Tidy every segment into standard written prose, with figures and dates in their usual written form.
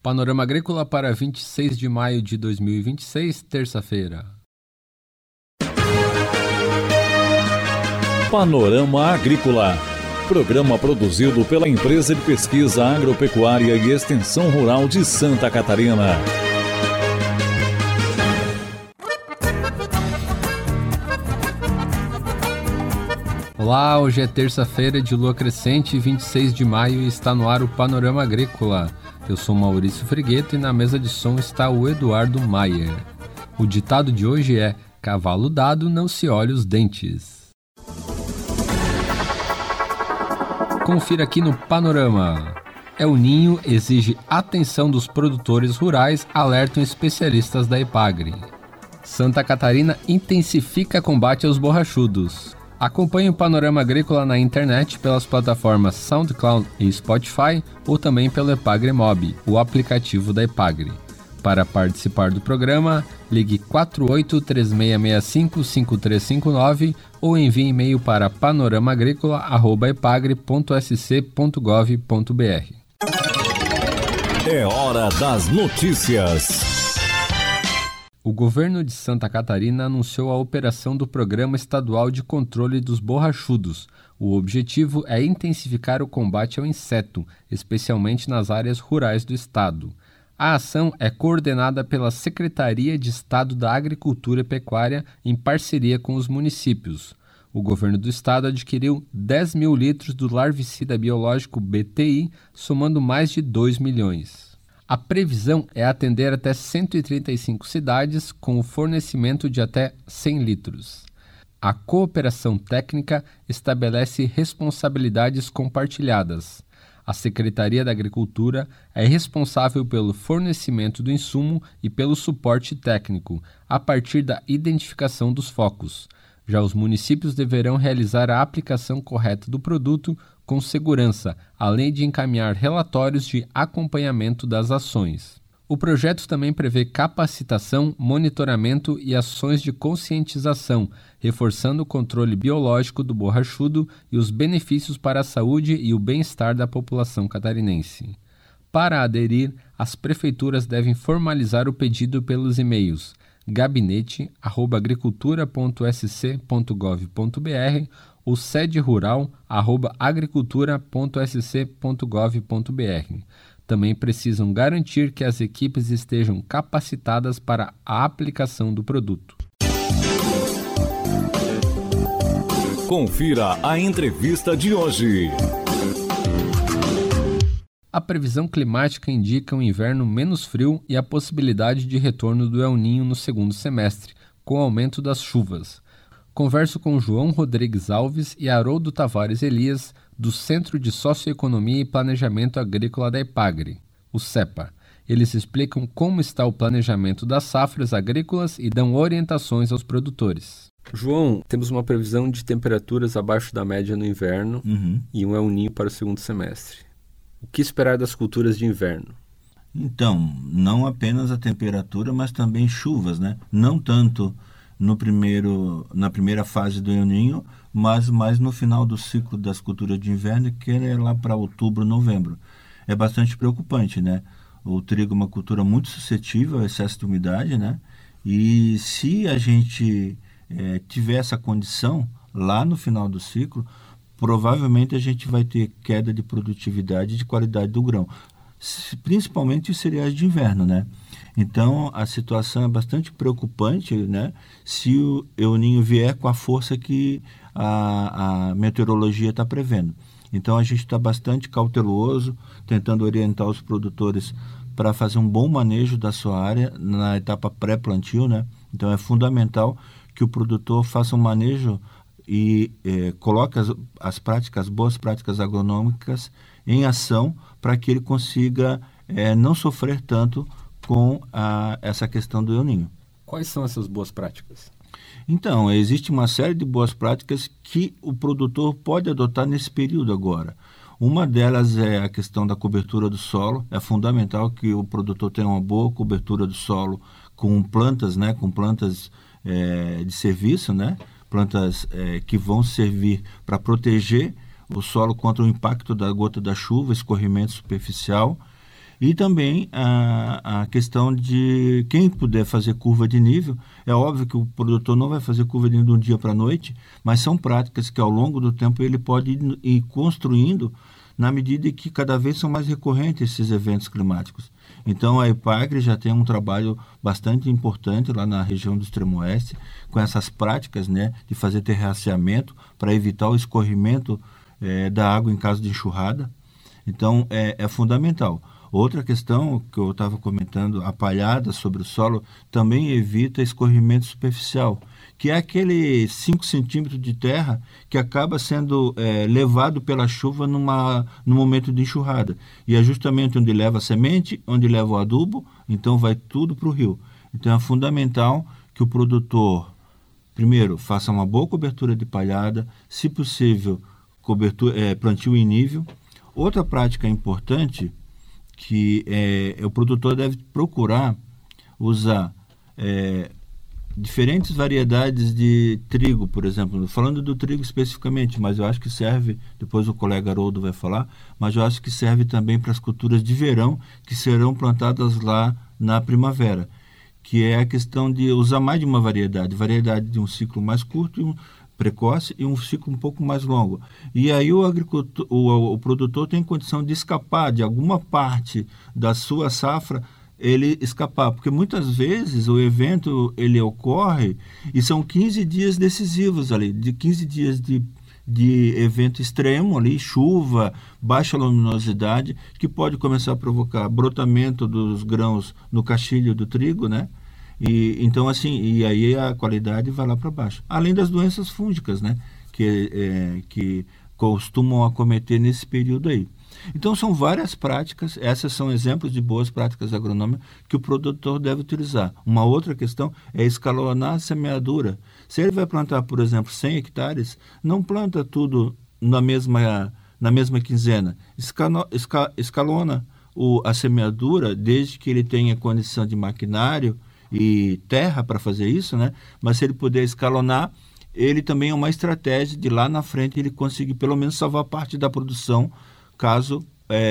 Panorama Agrícola para 26 de maio de 2026, terça-feira. Panorama Agrícola, programa produzido pela Empresa de Pesquisa Agropecuária e Extensão Rural de Santa Catarina. Olá, hoje é terça-feira de lua crescente, 26 de maio, e está no ar o Panorama Agrícola. Eu sou Maurício Frigueto e na mesa de som está o Eduardo Maier. O ditado de hoje é: cavalo dado não se olha os dentes. Confira aqui no Panorama. El Ninho exige atenção dos produtores rurais, alertam especialistas da Epagre. Santa Catarina intensifica combate aos borrachudos. Acompanhe o Panorama Agrícola na internet pelas plataformas SoundCloud e Spotify ou também pelo Epagre Mob, o aplicativo da Epagre. Para participar do programa, ligue 48-3665-5359 ou envie e-mail para panoramagricola@epagre.sc.gov.br. É hora das notícias. O governo de Santa Catarina anunciou a operação do Programa Estadual de Controle dos Borrachudos. O objetivo é intensificar o combate ao inseto, especialmente nas áreas rurais do estado. A ação é coordenada pela Secretaria de Estado da Agricultura e Pecuária em parceria com os municípios. O governo do estado adquiriu 10 mil litros do larvicida biológico BTI, somando mais de 2 milhões. A previsão é atender até 135 cidades com o fornecimento de até 100 litros. A cooperação técnica estabelece responsabilidades compartilhadas. A Secretaria da Agricultura é responsável pelo fornecimento do insumo e pelo suporte técnico, a partir da identificação dos focos. Já os municípios deverão realizar a aplicação correta do produto com segurança, além de encaminhar relatórios de acompanhamento das ações. O projeto também prevê capacitação, monitoramento e ações de conscientização, reforçando o controle biológico do borrachudo e os benefícios para a saúde e o bem-estar da população catarinense. Para aderir, as prefeituras devem formalizar o pedido pelos e-mails gabinete@agricultura.sc.gov.br ou sederural@agricultura.sc.gov.br. Também precisam garantir que as equipes estejam capacitadas para a aplicação do produto. Confira a entrevista de hoje. A previsão climática indica um inverno menos frio e a possibilidade de retorno do El Ninho no segundo semestre, com o aumento das chuvas. Converso com João Rodrigues Alves e Haroldo Tavares Elias, do Centro de Socioeconomia e Planejamento Agrícola da Epagre, o CEPA. Eles explicam como está o planejamento das safras agrícolas e dão orientações aos produtores. João, temos uma previsão de temperaturas abaixo da média no inverno e um El Ninho para o segundo semestre. O que esperar das culturas de inverno? Então, não apenas a temperatura, mas também chuvas, né? Não tanto na primeira fase do El Ninho, mas mais no final do ciclo das culturas de inverno, que é lá para outubro, novembro. É bastante preocupante, né? O trigo é uma cultura muito suscetível ao excesso de umidade, né? E se a gente tiver essa condição lá no final do ciclo, provavelmente a gente vai ter queda de produtividade e de qualidade do grão, principalmente os cereais de inverno, né? Então, a situação é bastante preocupante, né? Se o El Ninho vier com a força que a meteorologia está prevendo. Então, a gente está bastante cauteloso, tentando orientar os produtores para fazer um bom manejo da sua área na etapa pré-plantio, né? Então, é fundamental que o produtor faça um manejo e coloque as boas práticas agronômicas em ação para que ele consiga não sofrer tanto com essa questão do El Ninho. Quais são essas boas práticas? Então, existe uma série de boas práticas que o produtor pode adotar nesse período agora. Uma delas é a questão da cobertura do solo. É fundamental que o produtor tenha uma boa cobertura do solo com plantas, né, de serviço, né? Plantas que vão servir para proteger o solo contra o impacto da gota da chuva, escorrimento superficial. E também a questão de quem puder fazer curva de nível. É óbvio que o produtor não vai fazer curva de nível de um dia para a noite, mas são práticas que ao longo do tempo ele pode ir construindo na medida que cada vez são mais recorrentes esses eventos climáticos. Então a EPAGRE já tem um trabalho bastante importante lá na região do extremo oeste, com essas práticas, né, de fazer terraceamento para evitar o escorrimento da água em caso de enxurrada. Então é fundamental. Outra questão que eu estava comentando, a palhada sobre o solo também evita escorrimento superficial, que é aquele 5 centímetros de terra que acaba sendo levado pela chuva no momento de enxurrada. E é justamente onde leva a semente, onde leva o adubo, então vai tudo para o rio. Então é fundamental que o produtor, primeiro, faça uma boa cobertura de palhada, se possível, plantio em nível. Outra prática importante que o produtor deve procurar usar diferentes variedades de trigo, por exemplo, falando do trigo especificamente, mas eu acho que serve, depois o colega Haroldo vai falar, mas eu acho que serve também para as culturas de verão que serão plantadas lá na primavera, que é a questão de usar mais de uma variedade de um ciclo mais curto, precoce e um ciclo um pouco mais longo. E aí o produtor tem condição de escapar de alguma parte da sua safra, ele escapar, porque muitas vezes o evento ele ocorre e são 15 dias decisivos ali, de 15 dias de evento extremo ali, chuva, baixa luminosidade, que pode começar a provocar brotamento dos grãos no caixilho do trigo, né? Então, assim, e aí a qualidade vai lá para baixo. Além das doenças fúngicas, né? Que costumam acometer nesse período aí. Então, são várias práticas, essas são exemplos de boas práticas agronômicas que o produtor deve utilizar. Uma outra questão é escalonar a semeadura. Se ele vai plantar, por exemplo, 100 hectares, não planta tudo na mesma quinzena. Escalona a semeadura, desde que ele tenha condição de maquinário e terra para fazer isso, né? Mas se ele puder escalonar, ele também é uma estratégia de lá na frente ele conseguir pelo menos salvar parte da produção, caso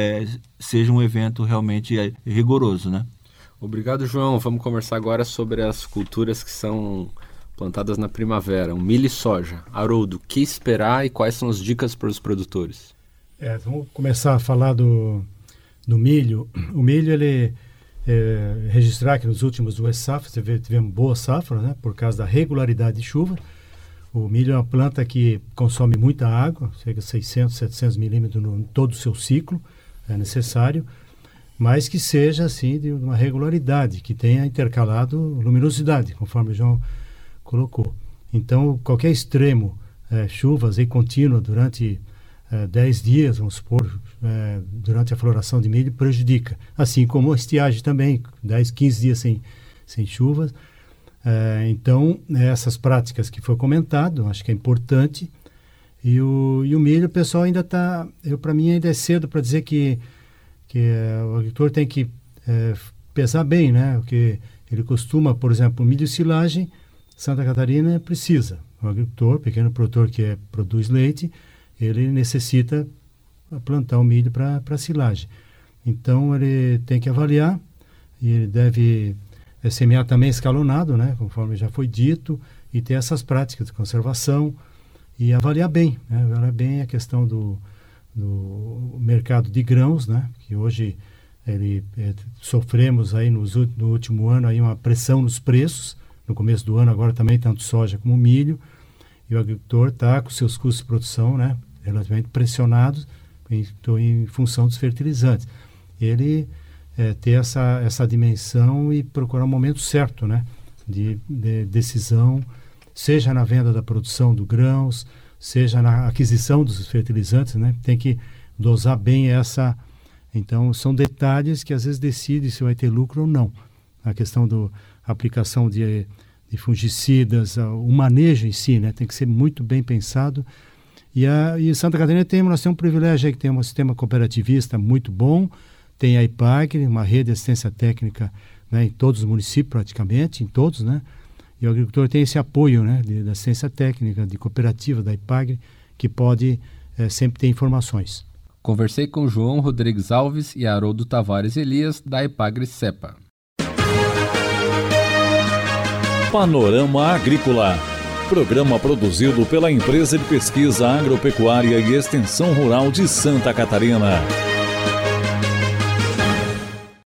seja um evento realmente rigoroso, né? Obrigado, João. Vamos conversar agora sobre as culturas que são plantadas na primavera, o milho e soja. Haroldo, o que esperar e quais são as dicas para os produtores? Vamos começar a falar do milho. O milho, ele registrar que nos últimos 2 safras tivemos boa safra, né, por causa da regularidade de chuva. O milho é uma planta que consome muita água, chega a 600, 700 milímetros em todo o seu ciclo, é necessário, mas que seja assim de uma regularidade, que tenha intercalado luminosidade, conforme o João colocou. Então, qualquer extremo, chuvas contínuas durante 10 dias, vamos supor, durante a floração de milho, prejudica. Assim como a estiagem também, 10, 15 dias sem chuvas. Então, essas práticas que foi comentado, acho que é importante. E o milho, o pessoal ainda está... Para mim, ainda é cedo para dizer que o agricultor tem que pesar bem, né? Porque ele costuma, por exemplo, milho e silagem, Santa Catarina precisa. O agricultor, pequeno produtor que produz leite, ele necessita plantar o milho para silagem. Então, ele tem que avaliar e ele deve semear também escalonado, né, conforme já foi dito, e ter essas práticas de conservação e avaliar bem, né, avaliar bem a questão do mercado de grãos, né, que hoje sofremos aí no último ano aí uma pressão nos preços, no começo do ano agora também tanto soja como milho, e o agricultor está com seus custos de produção, né, relativamente pressionados em função dos fertilizantes. Ele ter essa dimensão e procurar o momento certo, né, de decisão, seja na venda da produção do grãos, seja na aquisição dos fertilizantes, né, tem que dosar bem essa. Então, são detalhes que às vezes decidem se vai ter lucro ou não. A questão da aplicação de fungicidas, o manejo em si, né, tem que ser muito bem pensado. E Santa Catarina nós temos um privilégio aí, que tem um sistema cooperativista muito bom, tem a EPAGRE, uma rede de assistência técnica, né, em todos os municípios praticamente, em todos, né? E o agricultor tem esse apoio, né, da assistência técnica, de cooperativa da EPAGRE, que pode sempre ter informações. Conversei com João Rodrigues Alves e Haroldo Tavares Elias, da Epagri-Cepa. Panorama Agrícola. Programa produzido pela Empresa de Pesquisa Agropecuária e Extensão Rural de Santa Catarina.